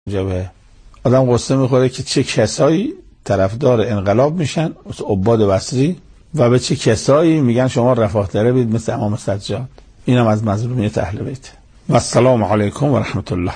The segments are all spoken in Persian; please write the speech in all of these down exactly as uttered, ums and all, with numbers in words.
جبهه آدم قصه میخوره که چه کسایی طرفدار انقلاب میشن مثل عباد بصری و به چه کسایی میگن شما رفاه طلب بید مثل امام سجاد. اینم از مظلومیت اهل بیت. و السلام علیکم و رحمت الله.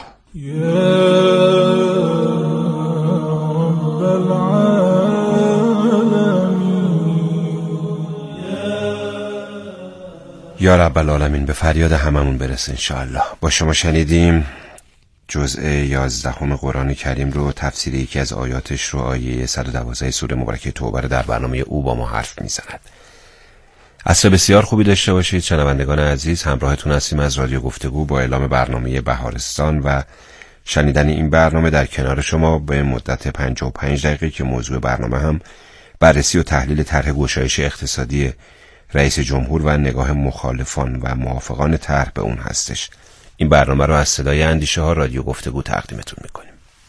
یا رب العالمین به فریاد هممون برسه انشاءالله. با شما شنیدیم جزء یازدهم قرآن کریم رو، تفسیر یکی از آیاتش رو، آیه صد و دوازده سوره مبارکه توبه رو در برنامه او با ما حرف میزند. عصر بسیار خوبی داشته باشید شنوندگان عزیز. همراهتون هستیم از رادیو گفتگو با اعلام برنامه بهارستان و شنیدن این برنامه در کنار شما به مدت پنجاه و پنج دقیقه که موضوع برنامه هم بررسی و تحلیل طرح گشایش اقتصادی رئیس جمهور و نگاه مخالفان و موافقان طرح به اون هستش. این برنامه رو از صدای اندیشه ها رادیو گفتگو تقدیمتون میکنیم.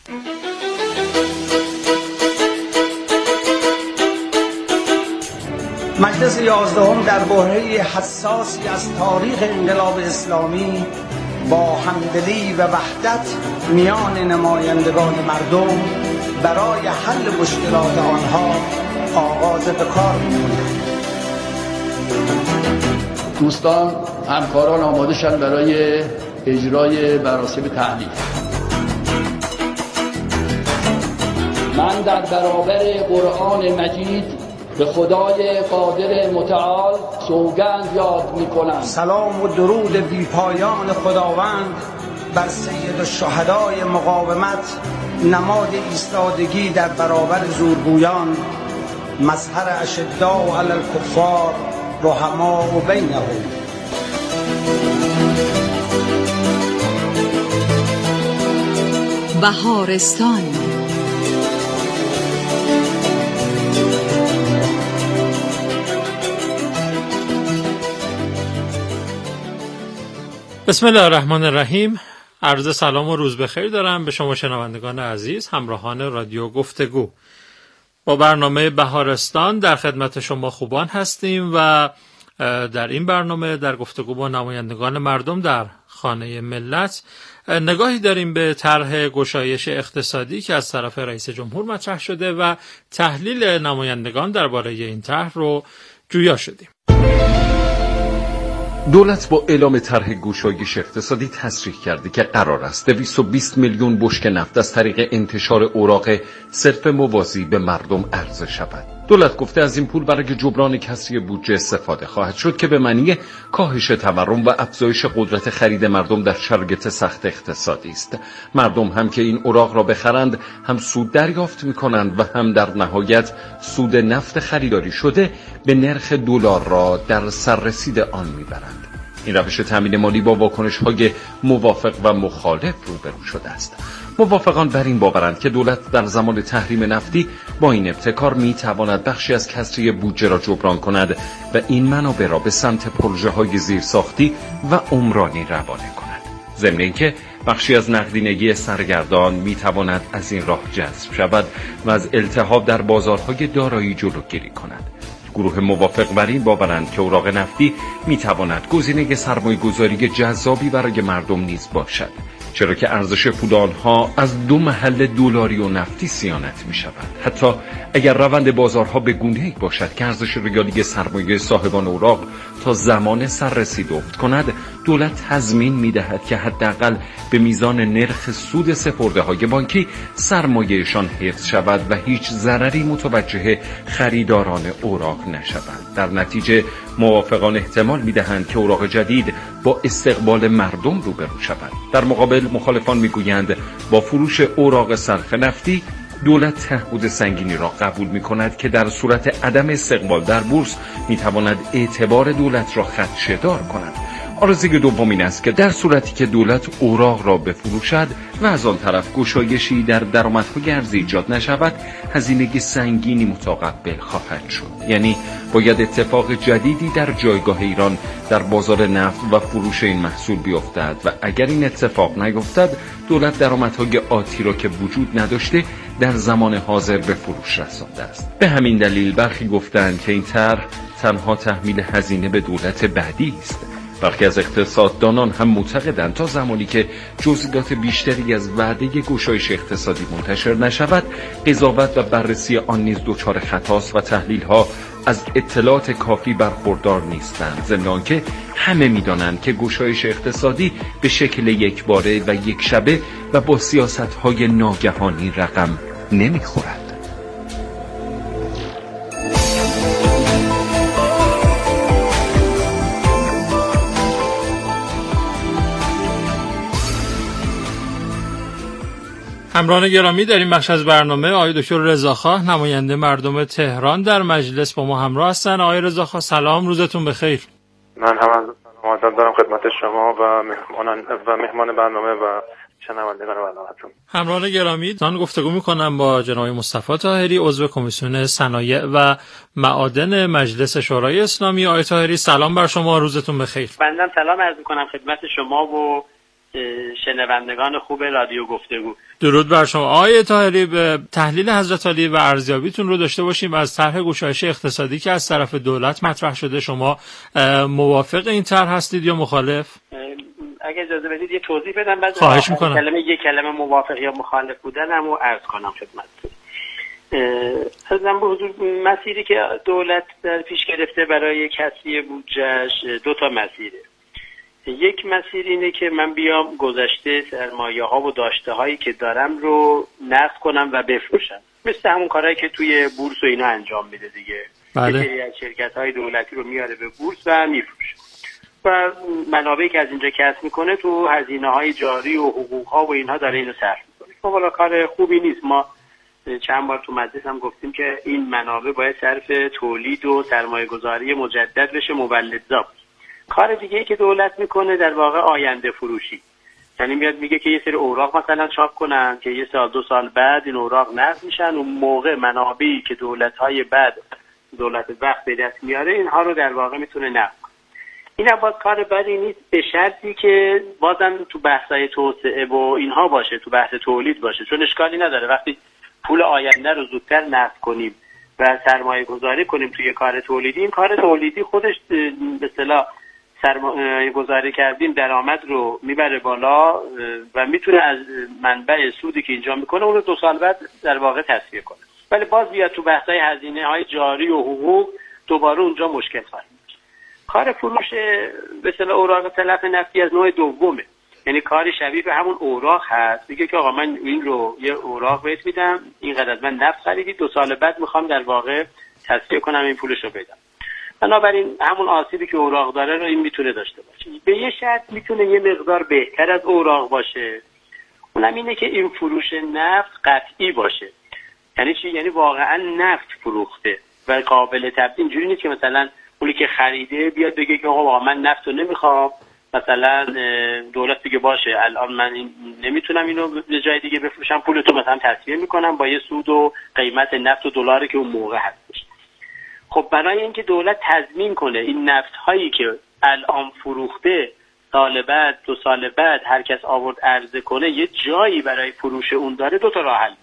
مجلس یازدهم در برهه حساسی از تاریخ انقلاب اسلامی با همدلی و وحدت میان نمایندگان مردم برای حل مشکلات آنها آغاز به کار می‌کند. دوستان همکاران آماده شدن برای اجرای مراسم تحلیل. من در برابر قرآن مجید به خدای قادر متعال سوگند یاد می‌کنم. سلام و درود بی پایان خداوند بر سید الشهدای مقاومت، نماد ایستادگی در برابر زورگویان، مظهر اشداء علی الکفار رحماء بینهم. بهارستان. بسم الله الرحمن الرحیم. عرض سلام و روز بخیر دارم به شما شنوندگان عزیز، همراهان رادیو گفتگو. با برنامه بهارستان در خدمت شما خوبان هستیم و در این برنامه در گفتگو با نمایندگان مردم در خانه ملت نگاهی داریم به طرح گشایش اقتصادی که از طرف رئیس جمهور مطرح شده و تحلیل نمایندگان درباره این طرح رو جویا شدیم. دولت با اعلام طرح گشایش اقتصادی تصریح کرده که قرار است دویست و بیست میلیون بشکه نفت از طریق انتشار اوراق صرف موازی به مردم عرضه شود. دولت گفته از این پول برای جبران کسری بودجه استفاده خواهد شد که به معنی کاهش تورم و افزایش قدرت خرید مردم در شرایط سخت اقتصادی است. مردم هم که این اوراق را بخرند هم سود دریافت می‌کنند و هم در نهایت سود نفت خریداری شده به نرخ دلار را در سررسید آن می‌برند. این روش تامین مالی با واکنش‌های موافق و مخالف روبرو شده است. موافقان بر این باورند که دولت در زمان تحریم نفتی با این ابتکار می‌تواند بخشی از کسری بودجه را جبران کند و این منابع را به سمت پروژه‌های زیرساختی و عمرانی روانه کند. ضمن اینکه بخشی از نقدینگی سرگردان می‌تواند از این راه جذب شود و از التهاب در بازارهای دارایی جلوگیری کند. گروه موافق بر این باورند که اوراق نفتی می‌تواند گزینه سرمایه‌گذاری جذابی برای مردم نیز باشد، چرا که ارزش پول آنها از دو محل دلاری و نفتی صیانت می‌شود. حتی اگر روند بازارها به گونه‌ای باشد که ارزش ریالی سرمایه صاحبان اوراق تا زمان سررسید افت کند، دولت تضمین می‌دهد که حداقل به میزان نرخ سود سپرده‌های بانکی سرمایه‌شان حفظ شود و هیچ ضرری متوجه خریداران اوراق نشود. در نتیجه موافقان احتمال می‌دهند که اوراق جدید با استقبال مردم روبرو شود. در مقابل مخالفان می‌گویند با فروش اوراق صرف نفتی دولت تعهد سنگینی را قبول می‌کند که در صورت عدم استقبال در بورس می‌تواند اعتبار دولت را خدشه‌دار کند. آرزوی دوم این است که در صورتی که دولت اوراق را بفروشد و از آن طرف گشایشی در درآمدهای ارزی ایجاد نشود، هزینه سنگینی متقبل خواهد شد. یعنی باید اتفاق جدیدی در جایگاه ایران در بازار نفت و فروش این محصول بیفتد و اگر این اتفاق نیفتد، دولت درآمدهای آتی را که وجود نداشته در زمان حاضر به فروش رسانده است. به همین دلیل برخی گفتند که این طرح تنها تحمیل هزینه به دولت بعدی است. برخی از اقتصاددانان هم معتقدند تا زمانی که جزئیات بیشتری از وعده گشایش اقتصادی منتشر نشود، قضاوت و بررسی آن نیز دچار خطاست و تحلیل‌ها از اطلاعات کافی برخوردار نیستند، ضمن آنکه همه می‌دانند که گشایش اقتصادی به شکل یکباره و یک شبه و با سیاست‌های ناگهانی رقم نمی‌خورد. همراهان گرامی، در این بخش از برنامه آقای دکتر رضاخواه، نماینده مردم تهران در مجلس، با ما همراه هستند. آقای رضاخواه سلام، روزتون بخیر. من هم از سلام دارم خدمت شما و مهمانان و مهمان برنامه و شنوندگان برنامه‌تون. همراهان گرامی، من گفتگو می‌کنم با جناب مصطفی طاهری، عضو کمیسیون صنایع و معادن مجلس شورای اسلامی. آقای طاهری سلام بر شما، روزتون بخیر. بنده سلام عرض می‌کنم خدمت شما و شنوندگان خوب رادیو گفتگو. درود بر شما. آقای طاهری، به تحلیل حضرت علی و ارزیابیتون رو داشته باشیم از طرح گشایش اقتصادی که از طرف دولت مطرح شده. شما موافق این طرح هستید یا مخالف؟ اگه اجازه بدید یه توضیح بدم، بعد خواهش میکنم. کلمه یک کلمه موافق یا مخالف بودنم رو عرض کنم خدمتتون. ازم به حضور مسیری که دولت در پیش گرفته برای کسری بودجهش دو تا مسیره. یک مسیر اینه که من بیام گذشته سرمایه ها و داشته هایی که دارم رو نقد کنم و بفروشم، مثل همون کارهایی که توی بورس و اینا انجام میده دیگه. بله. یه سری از شرکت های دولتی رو میاره به بورس و میفروشه و منابعی که از اینجا کسب میکنه تو هزینه های جاری و حقوق ها و اینها داره اینو صرف میکنه. خب والا کار خوبی نیست. ما چند بار تو مجلس هم گفتیم که این منابع باید صرف تولید و سرمایه گذاری مجدد بشه، مولدزا. کار دیگه ای که دولت میکنه در واقع آینده فروشی، یعنی میاد میگه که یه سری اوراق مثلا چاپ کنن که یه سال دو سال بعد این اوراق نقد میشن و موقع منابعی که دولت‌های بعد دولت وقت به دست میاره اینها رو در واقع میتونه نقد کنه. این هم باز کار بدی نیست، به شرطی که بازم تو بحث‌های توسعه و اینها باشه، تو بحث تولید باشه، چون اشکالی نداره وقتی پول آینده رو زودتر نقد کنیم و سرمایه گذاری کنیم توی کار تولیدی. این کار تولیدی خودش به اصطلاح سرمایه گذاری کردیم درآمد رو میبره بالا و میتونه از منبع سودی که اینجا میکنه اون رو دو سال بعد در واقع تصفیه کنه، ولی باز بیاد تو بحث‌های هزینه های جاری و حقوق دوباره اونجا مشکل خواهد میشه. کار فروش به اصطلاح اوراق تلف نفتی از نوع دومه، یعنی کاری شبیه به همون اوراق هست. میگه که آقا من این رو یه اوراق بهت میدم، اینقدر از من نفت خریدی، دو سال بعد میخوام در واقع تصفیه کنم این پولش رو بدم. بنابراین همون آسیبی که اوراق داره رو این میتونه داشته باشه. به یه شرط میتونه یه مقدار بهتر از اوراق باشه، اونم اینه که این فروش نفت قطعی باشه. یعنی چی؟ یعنی واقعا نفت فروخته و قابل تبدیل. اینجوری نیست که مثلا اونی که خریده بیاد بگه که آقا من نفت رو نمیخوام، مثلا دولت بگه باشه الان من این نمیتونم اینو به جای دیگه بفروشم، پولتو مثلا تصفیه میکنم با یه سود و قیمت نفت و دلاری که اون موقع هستش. خب برای اینکه دولت تضمین کنه این نفت هایی که الان فروخته سال بعد دو سال بعد هر کس آورد عرضه کنه یه جایی برای فروش اون داره، دو تا راه حل.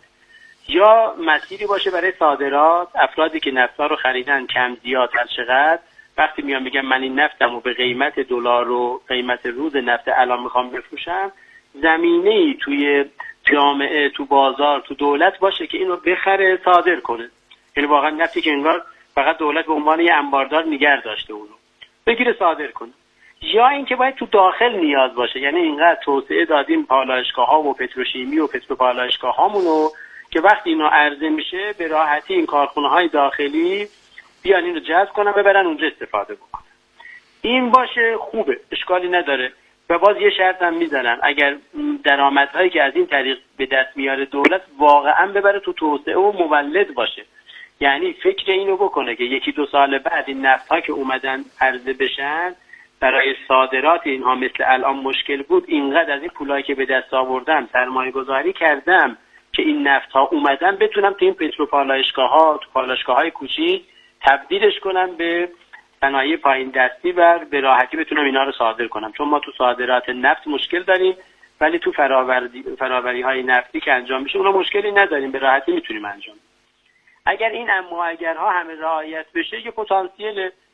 یا مسیری باشه برای صادرات، افرادی که نفت ها رو خریدن کم زیاد هر چقدر، وقتی میان میگم من این نفتمو به قیمت دلار و قیمت روز نفت الان میخوام بفروشم، زمینه‌ای توی جامعه، تو بازار، تو دولت باشه که اینو بخره صادر کنه. یعنی واقعا نفتی که انگار فقط دولت به عنوان یه انباردار نگه داشته اونو بگیره صادر کنه. یا اینکه باید تو داخل نیاز باشه، یعنی اینقدر توسعه دادیم پالایشگاه‌ها و پتروشیمی و پتروپالایشگاه‌هامونو که وقتی اینا عرضه میشه به راحتی این کارخونه‌های داخلی بیان اینو جذب کنن ببرن اونجا استفاده بکنن. این باشه خوبه، اشکالی نداره. و باز یه شرط هم میزنن اگر درآمدهایی که از این طریق به دست میاره دولت واقعا ببره تو توسعه و مولد باشه، یعنی فکر اینو بکنه که یکی دو سال بعد این نفت‌ها که اومدن عرضه بشن برای صادرات اینها مثل الان مشکل بود، اینقدر از این پولایی که به دست آوردم سرمایه گذاری کردم که این نفت‌ها اومدن بتونم تو این پتروپالایشگاه‌ها، تو پالایشگاه‌های کوچیک تبدیلش کنم به صنایع پایین دستی و به راحتی بتونم اینا رو صادر کنم. چون ما تو صادرات نفت مشکل داریم ولی تو فراوری فراوری‌های نفتی که انجام میشه اونا مشکلی نداریم، به راحتی میتونیم انجام. اگر این اما اگرها همه رعایت بشه یه پتانسیل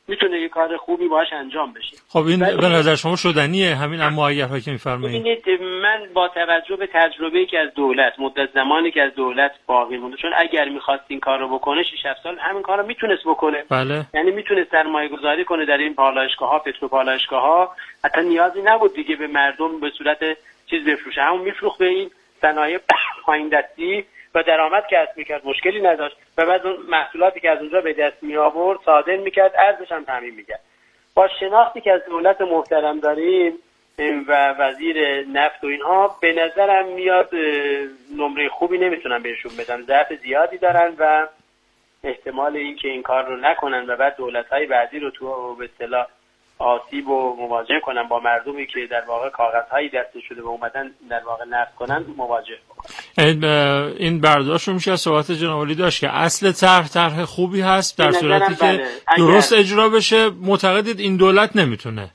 میتونه یه کار خوبی باش انجام بشه. خب این به نظر شما شدنیه همین اما اگرها که میفرمایید؟ ببینید من با توجه به تجربه‌ای که از دولت مدت زمانی که از دولت باقی مونده، چون اگر می‌خواست این کارو بکنه شش هفت سال همین کارو میتونست بکنه. بله. یعنی میتونست سرمایه‌گذاری کنه در این پالایشگاه‌ها، پتروپالایشگاه‌ها، حتی نیازی نبود دیگه به مردم به صورت چیز بفروشه، همون میفروخت به این صنایع پایین دستی و درآمد کسب می‌کرد، مشکلی نداشت و بعد اون محصولاتی که از اونجا به دست می آورد صادر می‌کرد، ارزش هم تامین می‌کرد. با شناختی که از دولت محترم داریم و وزیر نفت و اینها، به نظرم میاد نمره خوبی نمیتونن بهشون بدن، ضعف زیادی دارن و احتمال این که این کار رو نکنن و بعد دولت‌های بعدی رو تو به اصطلاح آسیب و مواجه کنن با مردمی که در واقع کاغذهایی دسته شده و اومدن در واقع نفت کنن مواجه بکنن. این برداشت رو میشه از صحبت جناب عالی داشت که اصل طرح طرح خوبی هست، در صورتی که بله. درست اجرا بشه. معتقدید این دولت نمیتونه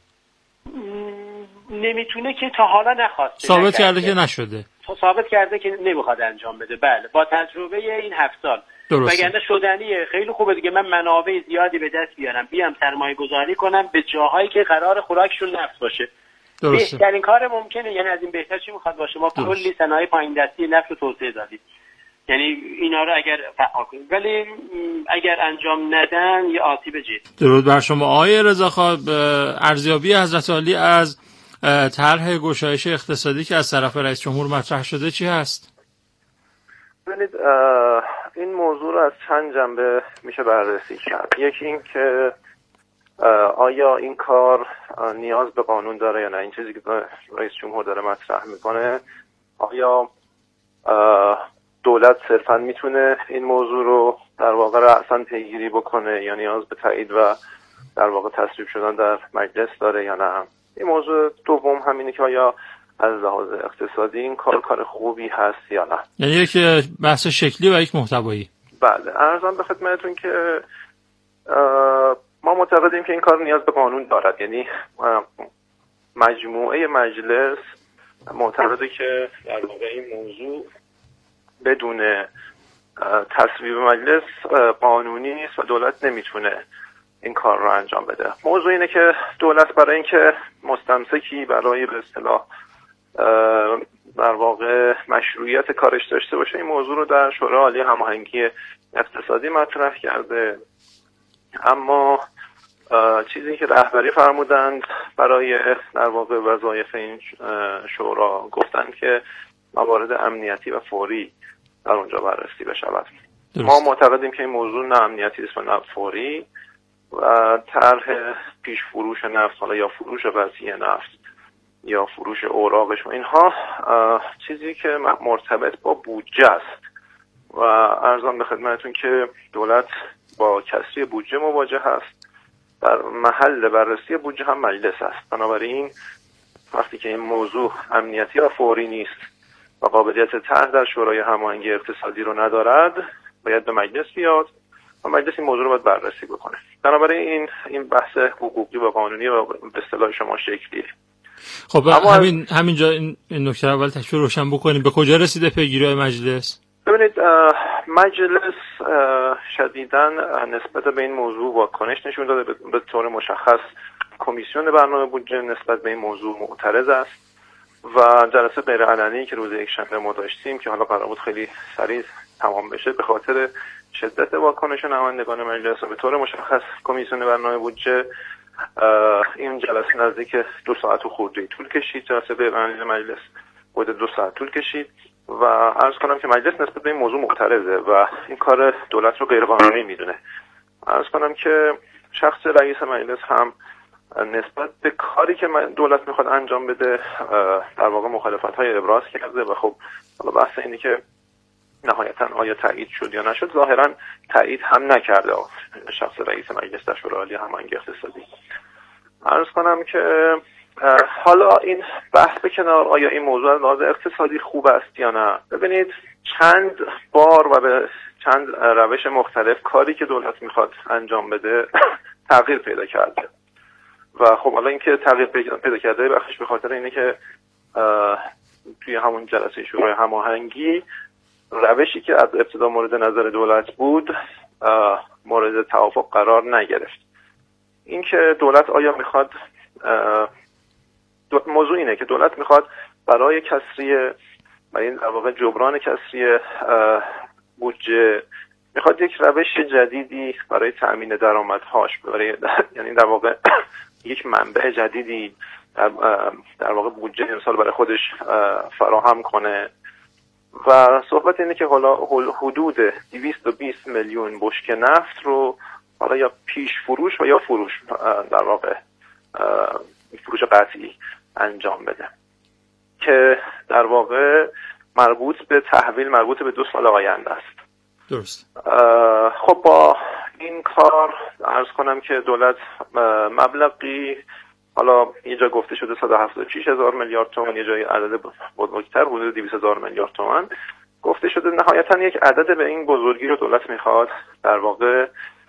نمیتونه که تا حالا نخواسته، ثابت کرده که نشده، ثابت کرده که نمیخواد انجام بده. بله با تجربه این هفت سال وگرنه شدنیه. خیلی خوبه دیگه، من منابع زیادی به دست بیارم، بیام سرمایه گذاری کنم به جاهایی که قرار خوراکشون نفت باشه. درسته. بهترین کار ممکنه. یعنی از این بهتر چی میخواد باشه؟ ما کلی صنایع پایین دستی نفت رو توسعه دادیم، یعنی اینا رو اگر فعال کنیم، ولی اگر انجام ندن یه آسیب جدی. درود بر شما آقای رضاخان. ارزیابی حضرت عالی از طرح گشایش اقتصادی که از طرف رئیس جمهور مطرح شده چی هست؟ ببینید این موضوع رو از چند جنبه میشه بررسی کرد. یکی این که آیا این کار نیاز به قانون داره یا نه، این چیزی که رئیس جمهور داره مطرح میکنه. آیا دولت صرفا میتونه این موضوع رو در واقع رأساً پیگیری بکنه یا نیاز به تایید و در واقع تصویب شدن در مجلس داره یا نه. این موضوع دوم همینه که آیا از لحاظ اقتصادی این کار کار خوبی هست یا نه. یعنی یک بحث شکلی و یک محتوایی. بله، عرضم به خدمتتون که ما معتقدیم که این کار نیاز به قانون دارد. یعنی مجموعه مجلس معتقده که در واقع این موضوع بدون تصویب مجلس قانونی نیست و دولت نمیتونه این کار رو انجام بده. موضوع اینه که دولت برای اینکه مستمسکی برای به اصطلاح در واقع مشروعیت کارش داشته باشه، این موضوع رو در شورای عالی هماهنگی اقتصادی مطرح کرده. اما چیزی که رهبری فرمودند برای در واقع وظایف این شورا، گفتند که موارد امنیتی و فوری در اونجا بررسی بشود. ما معتقدیم که این موضوع نه امنیتی است و نه فوری و طرح پیش فروش نفت، حالا یا فروش وسیع نفت یا فروش اوراقش و اینها چیزی که مرتبط با بودجه است و ارزم به خدمتتون که دولت با کسری بودجه مواجه هست. در محل بررسی بودجه هم مجلس است. بنابراین وقتی که این موضوع امنیتی و فوری نیست و قابلیت طرح در شورای هماهنگی اقتصادی رو ندارد، باید به مجلس بیاد و مجلس این موضوع رو باید بررسی بکنه. بنابراین این این بحث حقوقی و قانونی و به اصطلاح شما شکلیه. خب همین همینجا این نکته اول تشریح روشن بکنیم. به کجا رسیده پیگیری مجلس؟ ببینید مجلس شدیداً نسبت به این موضوع واکنش نشون داده. به طور مشخص کمیسیون برنامه بودجه نسبت به این موضوع معترض است و جلسه غیر علنی که روز یکشنبه ما داشتیم که حالا قرار بود خیلی سریع تمام بشه، به خاطر شدت واکنش نمایندگان مجلس و به طور مشخص کمیسیون برنامه بودجه این جلسه نزدیک دو ساعت و خورده طول کشید. جلسه غیر علنی مجلس حدود دو ساعت طول کشید و عرض کنم که مجلس نسبت به این موضوع معترضه و این کار دولت رو غیر قانونی میدونه. عرض کنم که شخص رئیس مجلس هم نسبت به کاری که دولت میخواد انجام بده در واقع مخالفت‌های ابراز کرده و خب حالا بحث اینه که نهایتاً آیا تایید شد یا نشد. ظاهراً تایید هم نکرده شخص رئیس مجلس در شورای عالی هماهنگی اقتصادی. عرض کنم که حالا این بحث به کنار، آیا این موضوع از لحاظ اقتصادی خوب است یا نه. ببینید چند بار و به چند روش مختلف کاری که دولت میخواد انجام بده تغییر پیدا کرده و خب حالا اینکه تغییر پیدا کرده بخشش به خاطر اینه که توی همون جلسه شورای هماهنگی روشی که از ابتدا مورد نظر دولت بود مورد توافق قرار نگرفت اینکه دولت آیا میخواد، موضوع اینه که دولت میخواد برای کسری و این در واقع جبران کسری بودجه میخواد یک روش جدیدی برای تأمین درآمدهاش، برای یعنی در واقع یک منبع جدیدی در, در واقع بودجه امسال برای خودش فراهم کنه و صحبت اینه که حالا حدود دویست و بیست میلیون بشکه نفت رو حالا یا پیش فروش و یا فروش در واقع فروش قطعی انجام بده که در واقع مربوط به تحویل، مربوط به دو سال آینده است. درست. خب با این کار عرض کنم که دولت مبلغی، حالا یه جا گفته شده صد و هفتاد و شش هزار میلیارد تومان، یه جای عدد بزرگتر حدود دویست هزار میلیارد تومان گفته شده. نهایتا یک عدد به این بزرگی رو دولت میخواد در واقع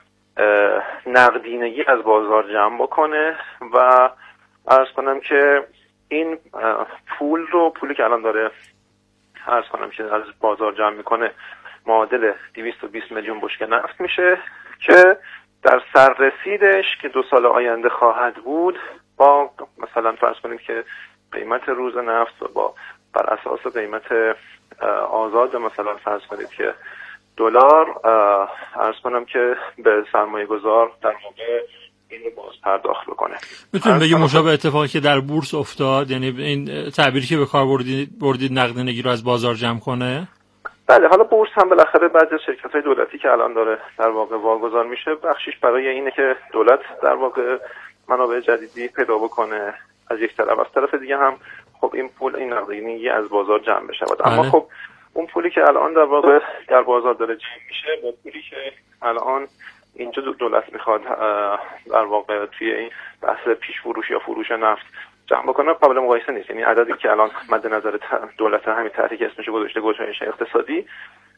نقدینگی از بازار جمع بکنه و عرض کنم که این پول رو پولی که الان داره عرض کنم که از بازار جمع میکنه معادل دویست و بیست میلیون بشکه نفت میشه که در سررسیدش که دو سال آینده خواهد بود با مثلا فرض کنیم که قیمت روز نفت و با بر اساس قیمت آزاد مثلا فرض کنید که دلار، عرض کنم که به سرمایه گذار در واقع این رو باز پرداخت بکنه. میتونیم بگیم مشابه اتفاقی که در بورس افتاد، یعنی این تعبیری که به کار بردید بردید نقدینگی رو از بازار جمع کنه؟ بله، حالا بورس هم بالاخره بعضی از شرکت‌های دولتی که الان داره در واقع واگذار میشه بخشش برای اینه که دولت در واقع منابع جدیدی پیدا بکنه از یک طرف، از طرف دیگه هم خب این پول، این نقدینگی از بازار جمع بشه. اما خب اون پولی که الان در واقع در بازار داره جمع میشه با پولی که الان اینجا دولت میخواد در واقع توی این بحث پیش فروش یا فروش نفت جمع بکنه قابل مقایسه نیست. یعنی عددی که الان مد نظر دولت همین طرحی که اسمش گذاشته گشایش اقتصادی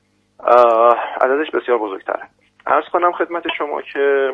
عددش بسیار بزرگتره. عرض کنم خدمت شما که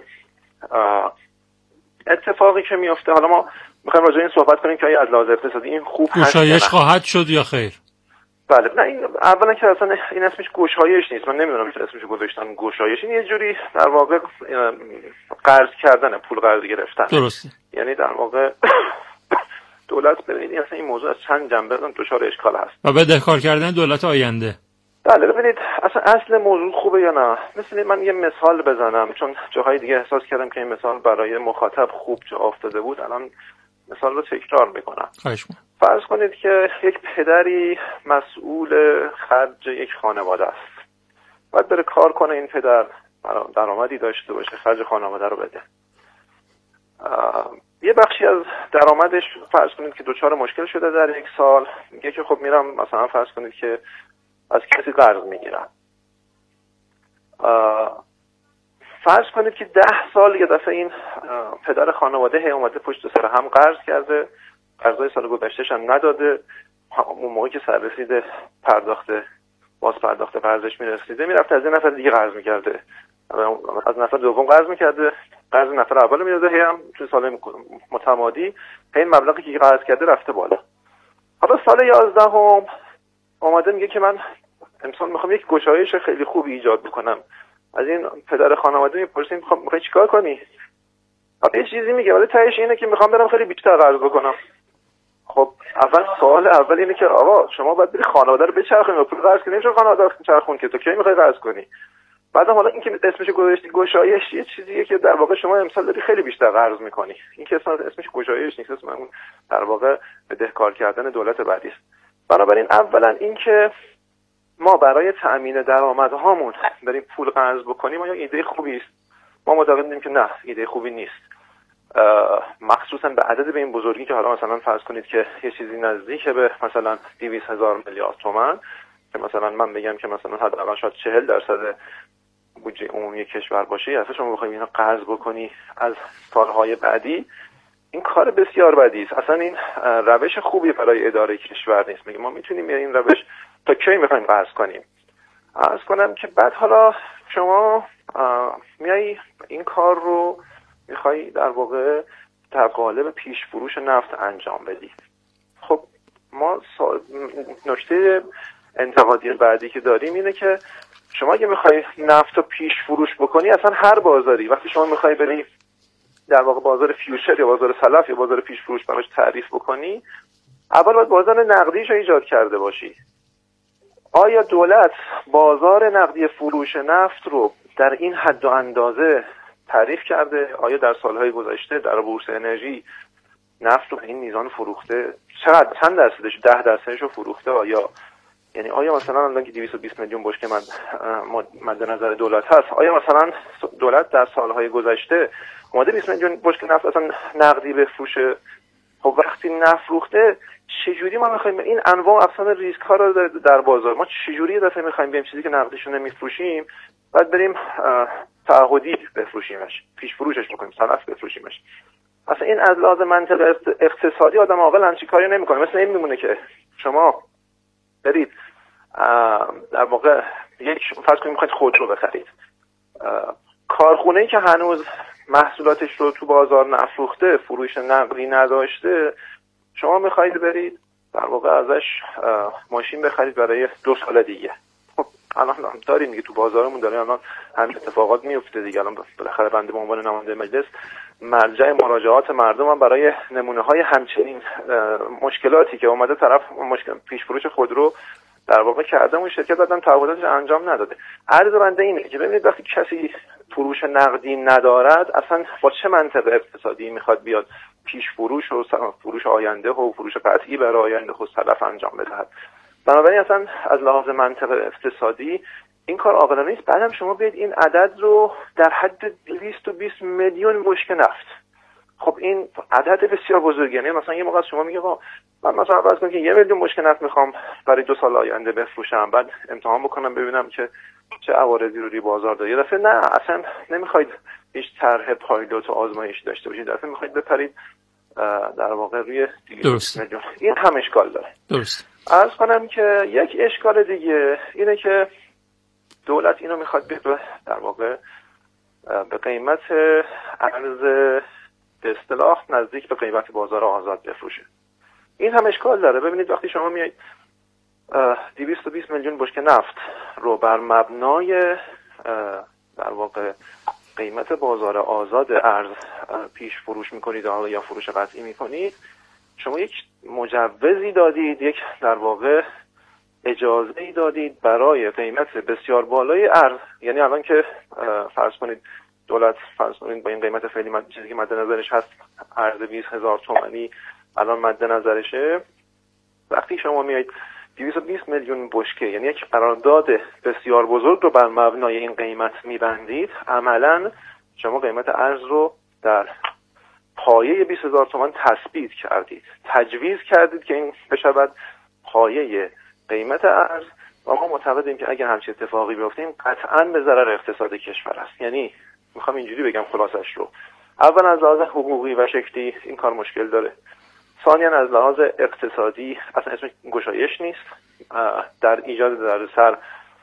اتفاقی که میفته، حالا ما میخوایم راجع به این صحبت کنیم که آیا از لحاظ اقتصادی این خوب هست گشایش خواهد شد یا خیر؟ بله، نه این اولا که اصلا این اسمش گشایش نیست، من نمیدونم چرا اسمش گذاشتن گشایش. این یه جوری در واقع قرض کردن، پول قرض گرفتن. درسته. یعنی در واقع دولت ببینید اصلا این موضوع از چند جنبه دچار اشکال هست و بدهکار کردن دولت آینده. بله ببینید اصلا اصل موضوع خوبه یا نه. مثلا من یه مثال بزنم چون جاهای دیگه احساس کردم که این مثال برای مخاطب خوب جا افتاده بود، الان مثال رو تکرار میکنم. خواهش می‌کنم. فرض کنید که یک پدری مسئول خرج یک خانواده است، باید بره کار کنه، این پدر درآمدی داشته باشه، خرج خانواده رو بده. یه بخشی از درآمدش فرض کنید که دچار مشکل شده در یک سال، میگه که خب میرم مثلا فرض کنید که از کسی قرض میگیرم. فرض کنید که ده سال یه دفعه این پدر خانواده هی اومده پشت سر هم قرض کرده، قرضای سال گذشتهش هم نداده، اون موقعی که سررسید پرداخت باز پرداخت قرضش میرسیده میرفته از این نفر دیگه قرض میکرده، از نفر دوم قرض میکرده، قرض نفر اول میداده، هی هم توی سال متمادی این مبلغی که قرض کرده رفته بالا. حالا سال یازدهم اومده میگه که من امسال میخوام یک گشایش خیلی خوبی ایجاد بکنم. از این پدر خانواده میپرسیم میخوام میخوای چیکار کنی؟ حالا یه چیزی میگه، ولی تهش اینه که میخوام برم خیلی بیشتر قرض بکنم. خب اول سوال اول اینه که آقا شما باید بری خانواده رو بچرخونی، پول قرض کنی، چون خانواده رو بچرخون که تو کی میخوای قرض کنی؟ بعدم حالا این که اسمش گذاشتی گشایش یه چیزیه که در واقع شما امسال داری خیلی بیشتر قرض میکنی. این که اصلا اسمش گشایش نیست، اسمش اون در واقع بدهکار کردن دولت بعدی است. بنابراین اولا این که ما برای تأمین درآمدهامون بریم پول قرض بکنیم آیا ایده خوبی است؟ ما معتقدیم که نه، ایده خوبی نیست. مخصوصا به عدد به این بزرگی که حالا مثلا فرض کنید که یه چیزی نزدیک به مثلا دویست هزار میلیارد تومان که مثلا من بگم که مثلا حداقل شاید چهل درصد بودجه عمومی کشور باشه، اصلا شما بخواید اینا قرض بکنی از سالهای بعدی، این کار بسیار بدی است. اصلا این روش خوبی برای اداره کشور نیست. میگم ما میتونیم این روش تا کی میخوایم قرض کنیم؟ عرض کنم که بعد حالا شما میای این کار رو میخوای در واقع در قالب پیش فروش نفت انجام بدی. خب ما سا... نکته انتقادی بعدی که داریم اینه که شما اگه میخوای نفت رو پیش فروش بکنی، اصلا هر بازاری وقتی شما میخوای بری در واقع بازار فیوچر یا بازار سلف یا بازار پیش فروش براش تعریف بکنی، اول باید بازار نقدیش رو ایجاد کرده باشی. آیا دولت بازار نقدی فروش نفت رو در این حد و اندازه تعریف کرده؟ آیا در سالهای گذشته در بورس انرژی نفت رو به این میزان فروخته؟ چقدر چند درصدش؟ ده درصدش رو فروخته؟ آیا یعنی آیا مثلا الان که دویست و بیست میلیون بشکه مد مد نظر دولت هست، آیا مثلا دولت در سالهای گذشته اومده بیست میلیون بشکه نفت اصلا نقدی بفروشه؟ خب وقتی نفروخته چجوری ما میخوایم این انواع اقسام ریسک ها رو در بازار، ما چجوری دفعه میخوایم بریم چیزی که نقدیشو نمیفروشیم بعد بریم تعهدی بفروشیمش، پیش فروشش بکنیم، سلف بفروشیمش؟ اصلا این از لحاظ منطق اقتصادی آدم عاقل همچین کاری نمیکنه. مثل این میمونه که شما برید در واقع یک فرض کنید میخواید خودرو بخرید، کارخونه‌ای که هنوز محصولاتش رو تو بازار نفروخته، فروش نقدی نداشته، شما میخواید برید در واقع ازش ماشین بخرید برای دو سال دیگه. خب الان داریم دیگه تو بازارمون داره الان همین اتفاقات میفته دیگه. الان بالاخره بنده به عنوان نماینده مجلس مرجع مراجعات مردم هم برای نمونه های همچنین مشکلاتی که اومده طرف مشکل پیش فروش خودرو در واقع کرده اون شرکت بعدم تعهداتش انجام نداده. عرض بنده اینه که ببینید وقتی کسی فروش نقدی ندارد اصلا با چه منطق اقتصادی میخواد بیاد پیش فروش و فروش آینده و فروش قطعی برای آینده خود سلف انجام بدهد. بنابراین اصلا از لحاظ منطق اقتصادی این کار عاقلانه نیست. بعدم شما بیاید این عدد رو در حد دویست و بیست میلیون بشکه نفت، خب این عدد بسیار بزرگیه. یعنی مثلا یه موقع شما میگه آقا من مثلا فرض کنم که یه میلیون بشکه نفت میخوام برای دو سال آینده بفروشم، بعد امتحان بکنم ببینم که چه عوارضی رو روی بازار داره. یه دفعه نه، اصلا نمیخواید هیچ طرح پایلوت و آزمایشی داشته باشید، دفعه میخواید بپرید در واقع روی دویست میلیون. این هم اشکال داره. درست. عرض کنم که یک اشکال دیگه اینه که دولت اینو میخواد به در واقع به قیمت ارز به اصطلاح نزدیک به قیمت بازار آزاد بفروشه. این هم اشکال داره. ببینید وقتی شما میایید دویست و بیست میلیون بشکه نفت رو بر مبنای در واقع قیمت بازار آزاد ارز پیش فروش میکنید یا فروش قطعی میکنید، شما یک مجوزی دادید، یک در واقع اجازه ای دادید برای قیمت بسیار بالای ارز. یعنی الان که فرض کنید دولت فرض کنید با این قیمت فعلی مد... چیزی که مد نظرش هست ارز بیست هزار تومانی الان مد نظرشه، وقتی شما میایید دویست و بیست میلیون بشکه یعنی یک قرارداد بسیار بزرگ رو بر مبنای این قیمت میبندید، عملاً شما قیمت ارز رو در پایه بیست هزار تومان تثبیت کردید، تجویز کردید که این بشود پایه قیمت ارز و ما معتقدیم که اگر همچین اتفاقی بیفته این قطعاً به ضرر اقتصاد کشور است. یعنی میخوام اینجوری بگم خلاصش رو، اول از لحاظ حقوقی و شکلی این کار مشکل داره، ثانیاً از لحاظ اقتصادی اصلا اسمش گشایش نیست، در ایجاد دردسر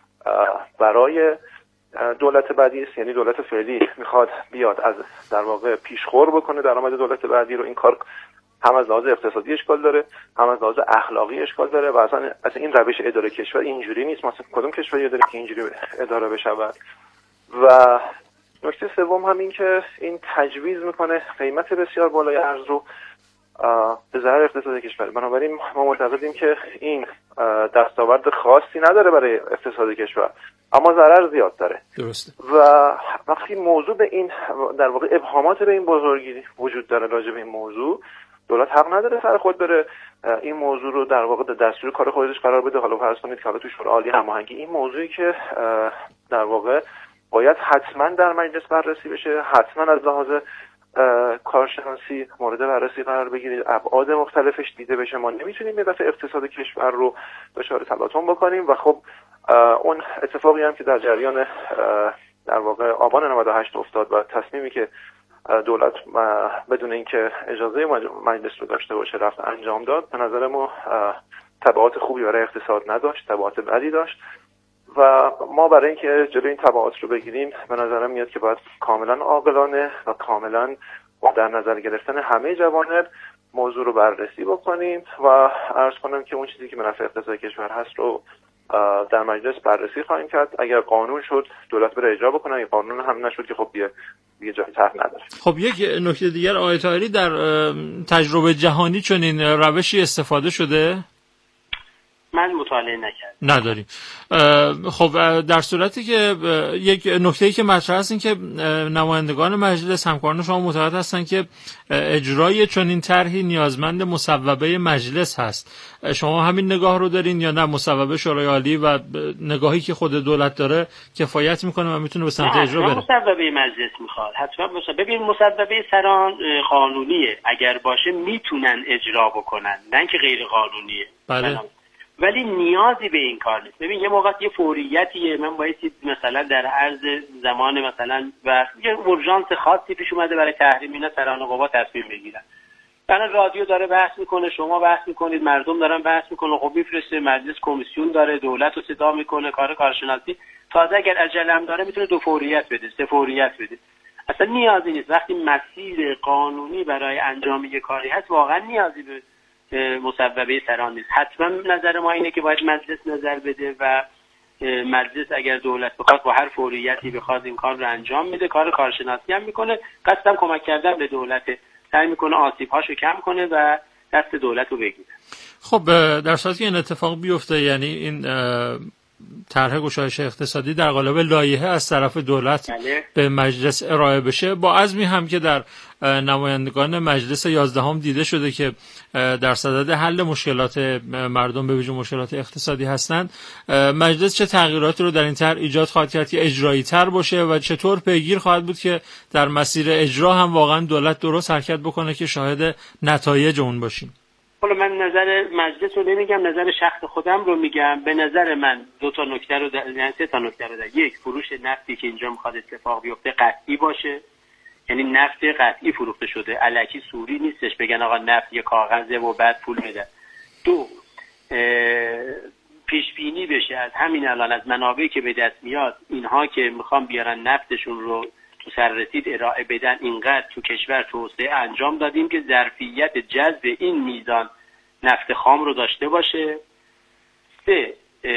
برای دولت بعدی است. یعنی دولت فعلی میخواد بیاد از در واقع پیشخور بکنه درآمد دولت بعدی رو. این کار هم از لحاظ اقتصادی اشکال داره، هم از لحاظ اخلاقی اشکال داره و اصلا اصلا این روش اداره کشور اینجوری نیست. مثلا کدوم کشوری داره که اینجوری اداره بشود؟ و نکته سوم هم این که این تجویز میکنه قیمت بسیار بالای ارز رو به ضرر اقتصاد کشور. بنابراین ما معتقدیم که این دستاورد خاصی نداره برای اقتصاد کشور اما ضرر زیاد داره. درسته. و وقتی موضوع به این در واقع ابهامات به این بزرگی وجود داره راجع به این موضوع، دولت حق نداره سر خود بره این موضوع رو در واقع در دستور کار خودش قرار بده. حالا فرض کنید که حالا تو شورای عالی هماهنگی این موضوعی که در واقع باید حتما در مجلس بررسی بشه، حتما از لحاظ کارشناسی مورد بررسی قرار بگیرید، ابعاد مختلفش دیده بشه. ما نمیتونیم یه دفعه اقتصاد کشور رو دچار تلاطم بکنیم و خب اون اتفاقی هم که در جریان در واقع آبان نود و هشت افتاد و تصمیمی که دولت بدون اینکه اجازه مجلس رو داشته باشه رفت انجام داد، به نظر ما تبعات خوبی برای اقتصاد نداشت، تبعات بدی داشت و ما برای اینکه جلوی این تبعات رو بگیریم به نظرم میاد که باید کاملا عاقلانه و کاملا در نظر گرفتن همه جوانب موضوع رو بررسی بکنیم و عرض کنم که اون چیزی که منافع اقتصاد کشور هست رو در مجلس بررسی خواهیم کرد. اگر قانون شد دولت بره اجرا بکنه، اگر قانون هم نشد که خب یه دیگه جای طرح نداره. خب یک نکته دیگر آقای طاهری، در تجربه جهانی چنین روشی استفاده شده؟ من مطالعه نکردم. نداریم. خب در صورتی که یک نکته‌ای که مطرح است این که نمایندگان مجلس همکاران شما معتقد هستند که اجرای چنین طرحی نیازمند مصوبه مجلس هست. شما همین نگاه رو دارین یا نه مصوبه شورای عالی و نگاهی که خود دولت داره کفایت میکنه و میتونه به سمت اجرا بره؟ مصوبه مجلس میخواد حتما. ببین مصوبه سران قانونیه، اگر باشه میتونن اجرا بکنن، نه اینکه غیر قانونیه. بله. ولی نیازی به این کار نیست. ببین یه موقع یه فوریتیه، من بایستی مثلا در عرض زمان مثلا و یه اورژانس خاصی پیش اومده برای تحریم، اینا سران قوا تصمیم بگیرن. الان رادیو داره بحث میکنه، شما بحث میکنید، مردم دارن بحث میکنن، خب میفرسته مجلس، کمیسیون داره، دولت رو صدا میکنه، کار کارشناسی. تازه اگر عجله هم داره میتونه دو فوریت بده، سه فوریت بده. اصلا نیازی نیست. وقتی مسیر قانونی برای انجام یک کاری هست واقعا نیازی به مصوبه سران نیست. حتما نظر ما اینه که باید مجلس نظر بده و مجلس اگر دولت بخواد با هر فوریتی بخواد این کار رو انجام میده، کار کارشناسی هم میکنه، قصدم کمک کردن به دولت، سعی میکنه آسیب‌هاشو کم کنه و دست دولت رو بگیره. خب در صورتی که این اتفاق بیفته، یعنی این طرح گشایش اقتصادی در قالب لایحه از طرف دولت بله. به مجلس ارائه بشه، با عزمی هم که در نمایندگان مجلس یازدهم دیده شده که در صدد حل مشکلات مردم به ویژه مشکلات اقتصادی هستند، مجلس چه تغییراتی رو در این طرح ایجاد خواهد کرد که اجرایی تر باشه و چطور پیگیر خواهد بود که در مسیر اجرا هم واقعا دولت درست حرکت بکنه که شاهد نتایج اون باشیم؟ حالا من نظر مجلس رو نمیگم، نظر شخص خودم رو میگم. به نظر من دو تا نکته رو در... یعنی سه تا نکته رو در یک، فروش نفتی که اینجا میخواد اتفاق بیفته قطعی باشه، یعنی نفت قطعی فروخته شده، الکی سوری نیستش بگن آقا نفت یه کاغذه و بعد پول میدن. دو، پیش بینی بشه از همین الان از منابعی که به دست میاد، اینها که میخوان بیارن نفتشون رو تو سررسید ارائه بدن، اینقدر تو کشور توسعه انجام دادیم که ظرفیت جذب این میزان نفت خام رو داشته باشه. سه،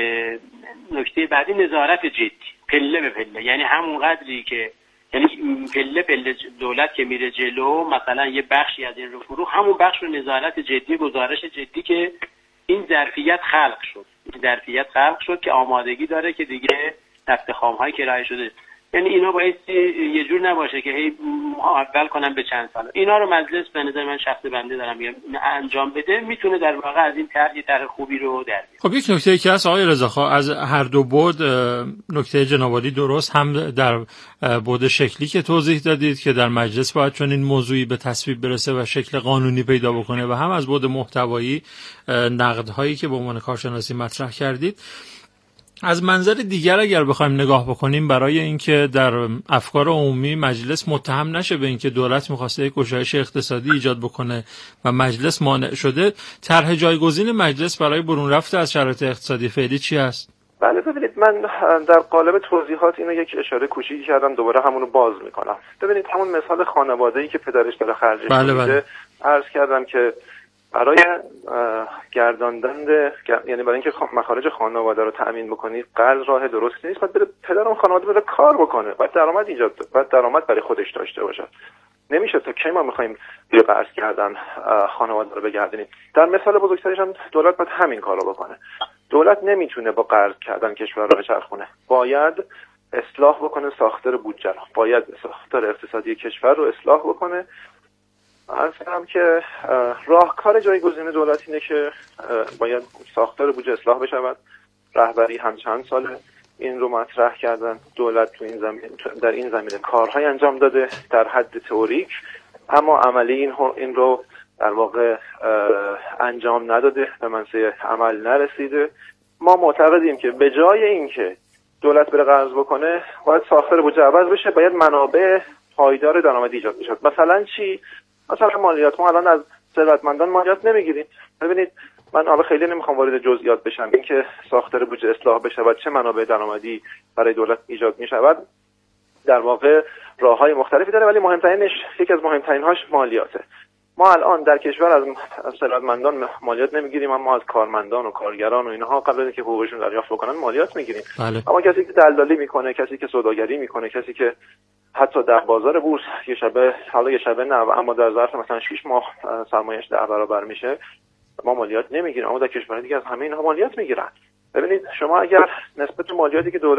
نکته بعدی نظارت جدی پله به پله، یعنی همون قدری که یعنی پله پله دولت که میره جلو، مثلا یه بخشی از این رو فرو، همون بخش رو نظارت جدی، گزارش جدی که این ظرفیت خلق شد، این ظرفیت خلق شد که آمادگی داره که دیگه نفت خام های کرایه شده، یعنی اینا باید یه جور نباشه که هی اول کنن به چند سال. اینا رو مجلس به نظر من شخص بنده دارم میگم انجام بده، میتونه در واقع از این طرح طرح خوبی رو در بیاره. خب یک نکته که هست آقای رضاخواه، از هر دو بعد نکته جناب عالی درست، هم در بعد شکلی که توضیح دادید که در مجلس باید چون این موضوعی به تصویب برسه و شکل قانونی پیدا بکنه، و هم از بعد محتوایی نقدهایی که به عنوان کارشناسی مطرح کردید. از منظر دیگر اگر بخوایم نگاه بکنیم، برای اینکه در افکار عمومی مجلس متهم نشه به اینکه دولت می‌خواسته یک گشایش اقتصادی ایجاد بکنه و مجلس مانع شده، طرح جایگزین مجلس برای برون رفت از شرایط اقتصادی فعلی چی است؟ بله ببینید، من در قالب توضیحات اینو یک اشاره کوچیکی کردم، دوباره همونو باز میکنم. ببینید همون مثال خانواده‌ای که پدرش داره خرجش بله میده، بله. عرض کردم که برای گرداندن، یعنی برای اینکه مخارج خانواده رو تأمین بکنید، قرض راه درستی نیست. باید بره پدر اون خانواده بره کار بکنه، باید درآمد ایجاد، باید درآمد برای خودش داشته باشه. نمیشه تا کی ما میخوایم روی قرض کردن خانواده رو بگردونیم. در مثال بزرگترش هم دولت باید همین کارو بکنه. دولت نمیتونه با قرض کردن کشور رو بچرخونه، باید اصلاح بکنه ساختار بودجه رو، باید ساختار اقتصادی کشور رو اصلاح بکنه. عرض کردم که راهکار جایگزین دولت اینه که باید ساختار بودجه اصلاح بشود. رهبری هم چند ساله این رو مطرح کردن، دولت تو این زمین در این زمینه کارهای انجام داده در حد تئوریک، اما عملی این این رو در واقع انجام نداده، به منصه عمل نرسیده. ما معتقدیم که به جای اینکه دولت بره قرض بکنه، باید ساختار بودجه عوض بشه، باید منابع پایدار درآمدی ایجاد بشه. مثلا چی؟ مثلا مالیات. ما الان از ثروتمندان مالیات نمیگیریم. ببینید من حالا خیلی نمیخوام وارد جزئیات بشم، اینکه ساختار بودجه اصلاح بشه و چه منابع درآمدی برای دولت ایجاد میشود در واقع راههای مختلفی داره، ولی مهمترینش، یکی از مهمترینهاش مالیاته. ما الان در کشور از ثروتمندان مالیات نمیگیریم، اما از کارمندان و کارگران و اینها قبل از اینکه حقوقشون دریافت بکنن مالیات میگیریم. بله. اما کسی که دلالی میکنه، کسی که سوداگری میکنه، کسی که حتی در بازار بورس یه شبه حالا یه شبه نه اما در ظرف مثلا شش ماه سرمایه‌اش ده برابر میشه، ما مالیات نمیگیریم، اما در کشورهای دیگه از همه اینها مالیات میگیرن. ببینید شما اگر نسبت مالیاتی که دولت